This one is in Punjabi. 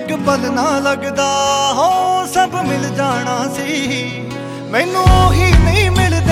एक पल ना लगदा हो सब मिल जाना सी। मैनू ही नहीं मिलदा